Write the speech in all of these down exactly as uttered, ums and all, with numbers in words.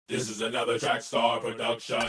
This is another Trackstar production.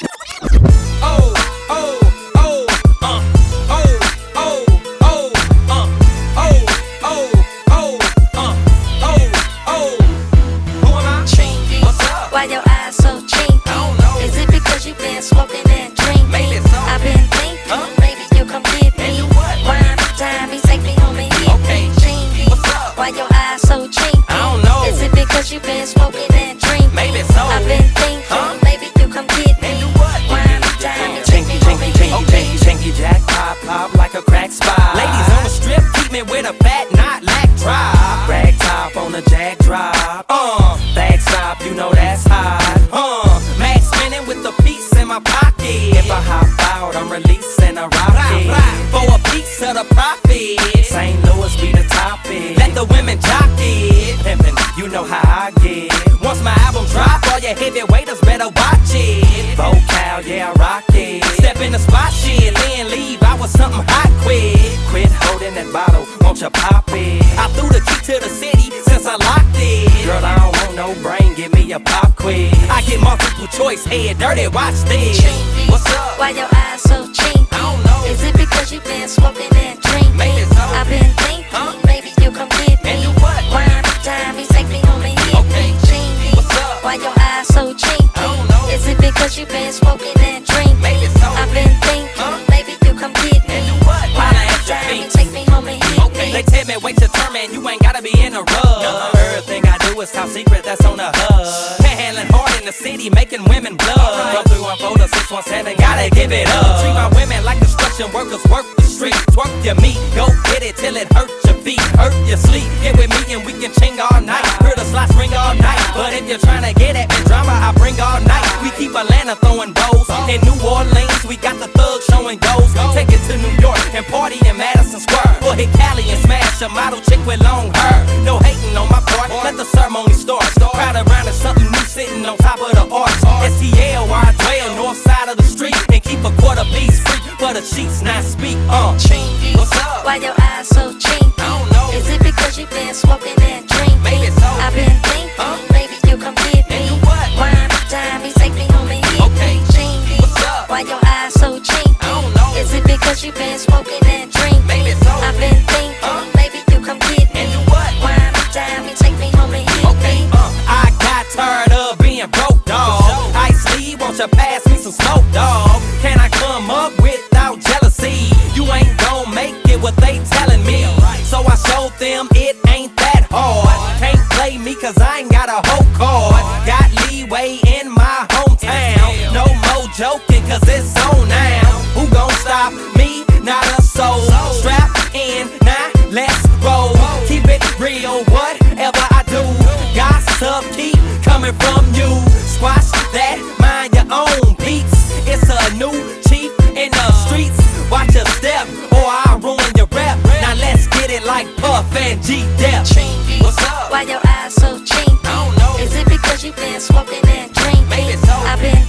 Oh, oh, oh, uh, oh, oh, oh, uh, oh, oh, oh, uh, oh, oh. Who am I? Chingy. What's up? Why your eyes so chinky? I don't know. Is it because you've been smoking and drinking? Maybe so. I've been thinking, huh? Maybe you come get me. And you what? One time you take me home and hit Okay. me. Chingy. What's up? Why your eyes so chinky? I don't know. Is it because you've been smoking and drinking? Maybe so. I've been thinking, huh? Maybe you come get me. And you what? One time you take me Chinky, home chinky, and chinky, hit me. chinky, chinky, jack, pop, pop like a crack spot. Ladies on the strip, keep me with a fat, not lack drop. Rag top on the jack drop. Uh, Bag stop, you know that's hot. uh, mag spinning with the piece in my pocket. If I hop out, I'm releasing a Rah, rocket. rah, for a piece of the profit. Saint Louis be the topic. Let the women jock it. Pimpin', you know how I get. Once my album drop, all your heavyweighters better watch it. Vocal, yeah, I rock it. Step in the spot, shit, then leave. I was something hot, quick. Quit holding that bottle, won't you pop it? I threw the key to the city since I locked it. Girl, I don't want no brain, give me a pop quiz. I get multiple choice, head dirty, watch this. Chinky. What's up? Why your eyes so chinky? I don't know. Is it because you've been smoking and drinking? Maybe so. I've been thinking, Huh? Maybe you come get me. And you what? One time you take me home and hit Okay. me. Chinky. What's up? Why your eyes so chinky? I don't know. Is it because you've been smoking and drinking? Maybe so. I've been thinking, Huh? Maybe you come get me. And you what? One Why not extra time you feet? take me home and hit Okay. me. They tell me wait your turn, man. You ain't gotta be in a rush. Everything I do is top secret, that's on the hush. Panhandling hard in the city, making women blood. From three one four to six one seven, gotta give it up. Treat my women like construction workers work the street. Twerk your meat, go get it till it hurts your feet, hurt your sleep. Get with me and we can ching all night. Hear the slots ring all night. But if you're trying to get at me drama, I bring all night. We keep Atlanta throwing bows. In New Orleans, we got the thugs showing goals. Take it to New York and party in Madison Square. Or hit Cali and smash a model chick with long hair. No hating on my part, let the ceremony start. Crowd around is something new sitting on top of the arch. S T L where I dwell, north side of the street. And keep a quarter piece free for the sheets, not speak. Uh, Chinky. What's up? Why your eyes so chinky? I don't know. Is it because you've been smoking and drinking? Maybe so. I've been thinking, Huh? Maybe you come get me. And you what? One time you take me home and hit Okay. me. Chinky. What's up? Why your eyes so chinky? I don't know. Is it because you've been smoking and drinking? Maybe so. I've been thinking, Huh? Maybe you come get me. And you what? One time you take me home and hit Okay, me. uh, I got tired of being broke, dog. Ice Lee, won't you pass me some smoke, dog? Can I come up without jealousy? You ain't gon' make it what they telling me. So I showed them it ain't that hard. Can't play me cause I ain't got a whole card. Got leeway in my hometown. No more joking cause it's on now. Who gon' stop me? Not a soul. Strap in, now let's roll. Keep it real, whatever I do. Gossip keep coming from you. Squash that, mind your own beats. It's a new chief in the streets. Watch your step or I'll ruin your rep. Now let's get it like Puff and G-Dep. Chinky. What's up? Why your eyes so chinky? I don't know. Is it because you've been smoking and drinking? Maybe so. I've been